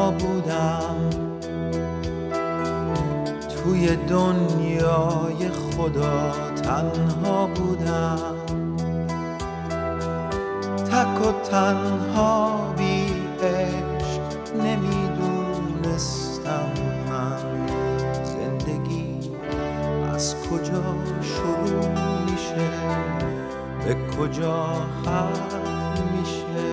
تنها بودم، توی دنیای خدا تنها بودم، تک و تنها بی عشق نمیدونستم من زندگی از کجا شروع میشه به کجا ختم میشه.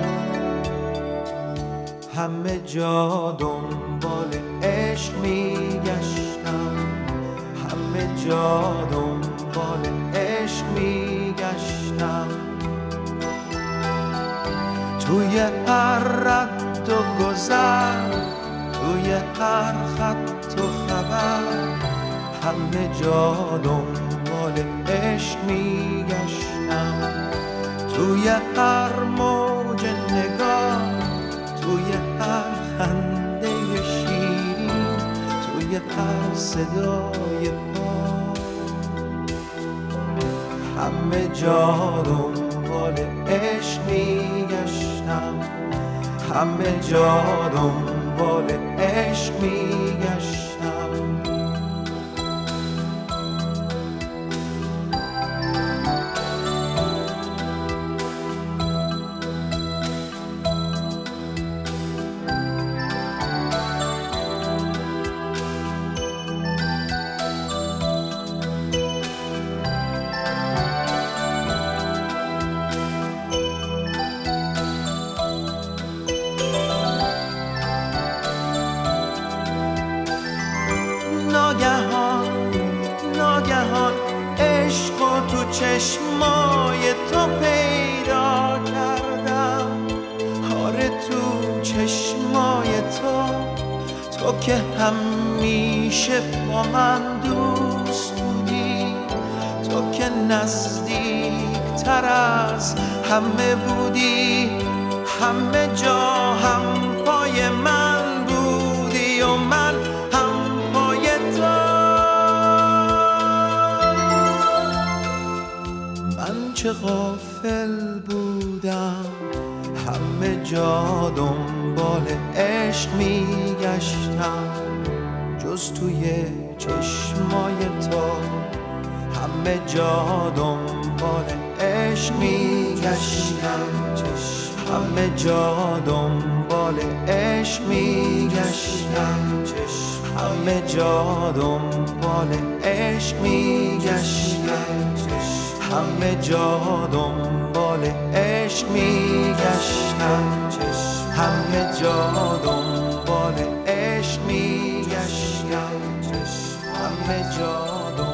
همه جا دنبال عشق میگشتم، همه جا دنبال عشق میگشتم، توی هر رد و گذر، توی هر خط و خبر، همه جا دنبال عشق میگشتم، توی هر موج نگاه، توی هر خنده شیرین، توی هر صدای پا، همه جا دنبال عشق میگشتم، همه جا دنبال عشق میگشتم. ناگهان عشق تو چشمای تو پیدا کردم، آره تو چشمای تو که همیشه با من دوست بودی، تو که نزدیک تر از همه بودی، همه جا هم پای من بودی و من هم پای تو. من چه غافل بودم، همه جا دنبال عشق میگشتم، جز توی چشمای تو، همه جا دنبال عشق میگشتم، همه جا دنبال عشق میگشتم، همه جا دنبال عشق میگشتم، همه جا دنبال عشق میگشتم، همه جا دنبال عشق میگشتم، همه جا